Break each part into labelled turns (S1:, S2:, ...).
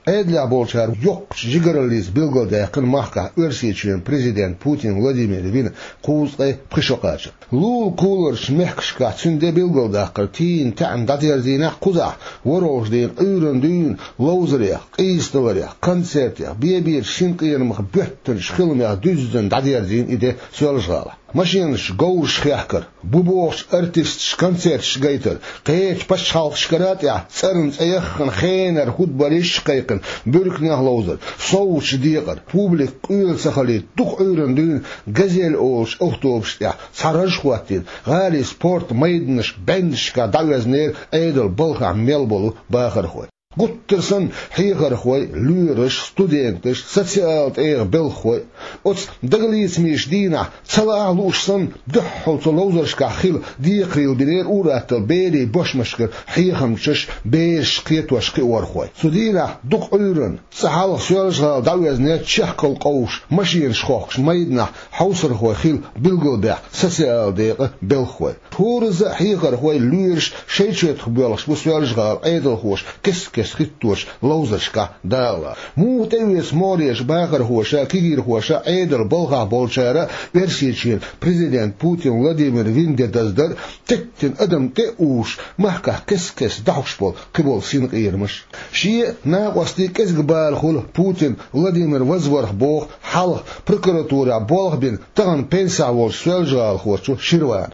S1: Edля bolçar yok jigaraliz bilgilde yakın mahka örseçilen prezident Putin Vladimir Vin kuzqay pışoqaç. Lul kulur şmehkşka çünde bilgilde qırtin ta'm dadyrzina quza vorojdeyn öyrendüyn lozriya qıystılarya konsertya bir şinqiyirmıq böttün şılmya düzdün dadyrzin ide söylüşgala. Maşinş gowş xyakır bu boş artist koncert şgaytır qeç paşal şkarat ya sarın ayaqın xener futbolish qayqın bölüknah lozur sovuç diqir publik uyul saxali tuq öyrendüyn gazel oş avtobus ya sarış xwatin gali sport maydınış bendişka davazner edel bolha melbolu baxır xoy Gutterson hieger khoy lyrisch studentisch sozial bel khoy ots daglis mish dina tsala lushson dhuhut lozerska khil diqril biner uratel beri boshmashker hieghamchish besh qetwashki war khoy sudina duq uyren sahal sjolsga davazne chakol qowsh mashin shokh maydna hauser khoy khil bilgolbe sozial bel khoy turza hieger khoy lyrisch shechet khbelsh bu sjolsga edel khosh skittush lozerska dala mu tevis morish bagar hosha kigir hosha edel bolga bolchara versichil prezident Putin Vladimir Vinde dazdar tektin adam te ush mahka keskes dawshpol qibol sin qirmish shi na qasti kesgbal khul Putin Vladimir vazvarh bog hal prokuratura bolgbin tagan pensa vol sölgal khochu shirwan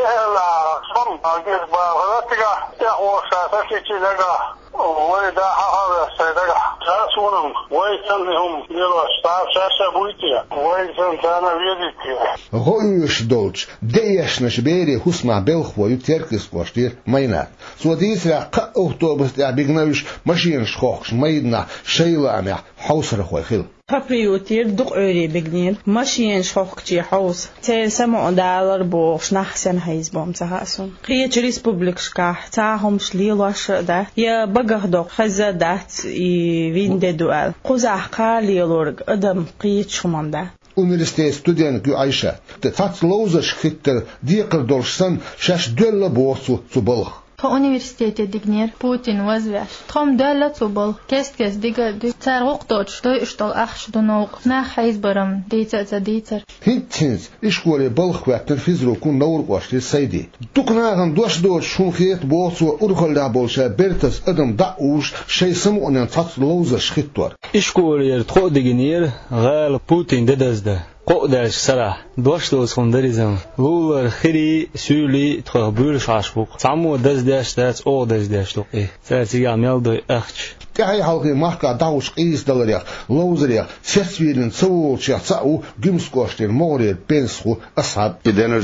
S2: وإذا حضر السيدة رأسهم ويسلهم للوستار شاشة بويتيا ويسلتانا بيديتيا
S1: غويش دولش ديشنش بيري حسما بلخو يتركز قوشتير مينات سوديس قا أوتوبس بيغنوش ماشين شخوخش ميدنا شيلامي حوصر خوي خيل
S3: Papriutir duq öyle begnir maşin şoqçi haus tel samo dalar boş nahsen hayzbom sahasun qiyach respublikska tahom shlilash da ya bagahdo khazadat I vinde dual quzah qalilorg adam qiyach shumanda
S1: Üniversite student gü Ayşe tat lozash khitter diqir dolsan shash dölla borsu subalx
S4: تا universitete digner Putin vazvash tom dalla tsobal kes diga de tsarq doch do ishtal akhsh do nok na hayzbaram deitsa
S1: hintins ishkore balkhwatn fizrokun nawr qashti saydi tuknagan dosh shunkhiyet bolsu urgolda bolsa bertas adam daush shaysam unan tat lozash khittor
S5: ishkore tqo digner gal Putin dedazda قدرش سرا دوش دوس خندريزم لولر خيري سولي تخبر شاشبوق سامو داش او داش تو ساتيا ميلدو اخش
S1: كاي حلقي محكا داوش قيس دلريا لوزريا سيسويلن سوولچا صاو گمسكوشتر مورير بنسخو اصحاب
S6: دنش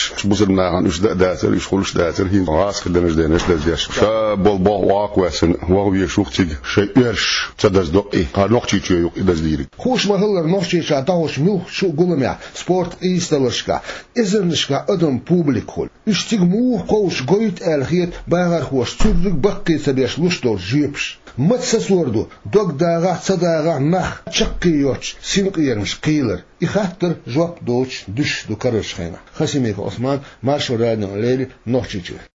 S6: بوزرنا اش داتر اش خلش داتر هي راس دنش داش بول واق وسن واو يشوختي شي ارش تدز دقي نوختي يوق دزليري
S1: خوش مهلر نوختي داوش ميل شو قولميا سبورت ايستلشكا ازرنشكا ادم بوبليكول اشتيغمو قوش قويت الخيت باغر خوش تشرك بقي سبيش لشتو جيبش متسسوردو دوغ داغا صداغا نخ چقيوچ سينقيرمش قيلر يخاطر جواب دوچ دش دو كرش خينا خسيميك عثمان مارشو رادن ليلي نوختي